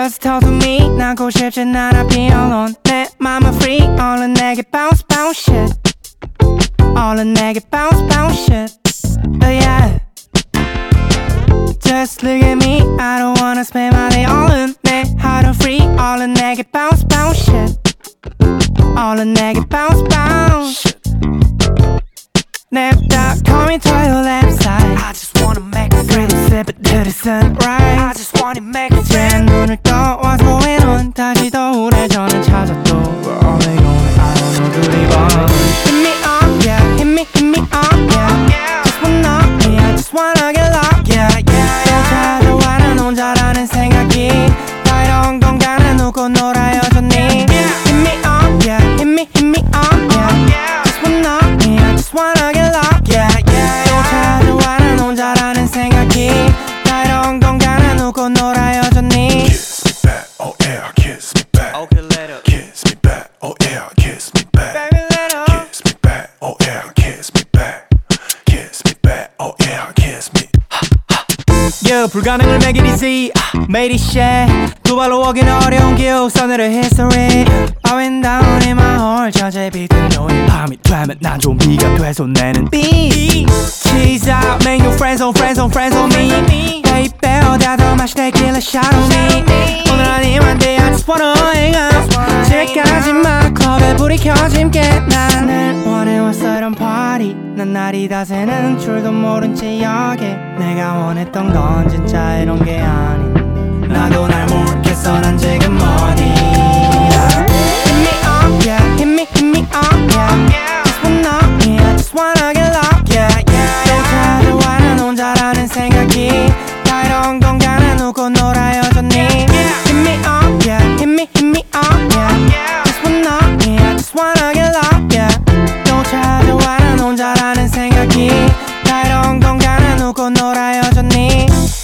Just talk to me 나고 싶진 않아 be alone 내 맘은 free 얼른 내게 bounce bounce shit 얼른 내게 bounce bounce shit yeah Just look at me I don't wanna spend my day 얼른 내 하루 free 얼른 내게 bounce bounce shit 얼른 내게 bounce bounce 냅다 call me to your left side I just wanna make it Pretty sip it to the sunrise I just wanna make it 제 눈을 떠 what's going on 다시 더 우울해져는 찾아도 We're only going I don't know 둘이 번 Hit me up yeah hit me up yeah Just wanna yeah I just wanna get lost yeah yeah 또 찾아와 난 혼자라는 생각이 다 이런 건가 난 누구 놀아여줬니 Hit me up yeah hit me up yeah Just wanna yeah I just wanna get lost yeah yeah 또 찾아와 난 혼자라는 생각이 다 이런 건가 난 누구 놀아여줬니 Kiss me back, oh yeah, kiss me back. Okay later Kiss me back, oh yeah, kiss me back. Baby let up Kiss me back, oh yeah, kiss me back. Kiss me back, oh yeah, kiss me. Yeah, 불가능을 make it easy Made it shit 두 발로 오기는 어려운 길 서늘의 history Bowing down in my heart 저제 비든 요일 밤이 되면 난 좀비가 돼서 내는 beat Cheese out, make new friends on friends on friends on me Baby 어디야 더 맛있게 길래 shadow me 오늘 아니면 돼 I just wanna hang out 집까지 막 클럽에 불이 켜진 게 나는 원해왔어 이런 party 난 날이 다 새는 줄도 모른 채 여기 내가 원했던 건 진짜 이런 게 아닌데 나도 날 모르겠어 난 지금 어디야 Hit me up yeah hit me up yeah Just wanna yeah I just wanna get lost yeah yeah 또 찾아와 난 혼자라는 생각이 다 이런 건가 난 누구 놀아여줬니 Hit me up yeah hit me up yeah Just wanna yeah I just wanna get lost yeah 또 찾아와 난 혼자라는 생각이 다 이런 건가 난 누구 놀아여줬니